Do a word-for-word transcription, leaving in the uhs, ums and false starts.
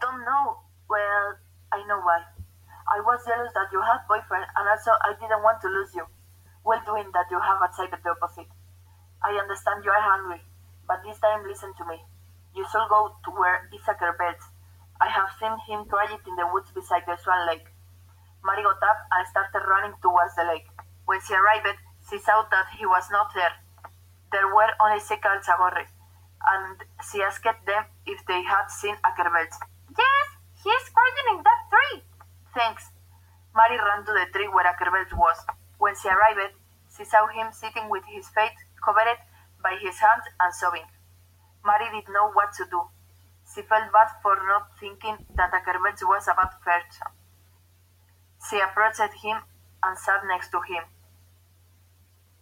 don't know. Well, I know why. I was jealous that you had boyfriend, and also I didn't want to lose you. Well doing that you have achieved the opposite. I understand you are hungry, but this time listen to me. You should go to where Issachar beds. I have seen him try it in the woods beside the Swan Lake. Mary got up and started running towards the lake. When she arrived, she saw that he was not there. There were only Seca and Chagorres, and she asked them if they had seen Ackerbelts. Yes, he is hiding in that tree. Thanks. Mary ran to the tree where Ackerbelts was. When she arrived, she saw him sitting with his face covered by his hands and sobbing. Mary didn't know what to do. She felt bad for not thinking that Ackerbelts was about first. She approached him and sat next to him.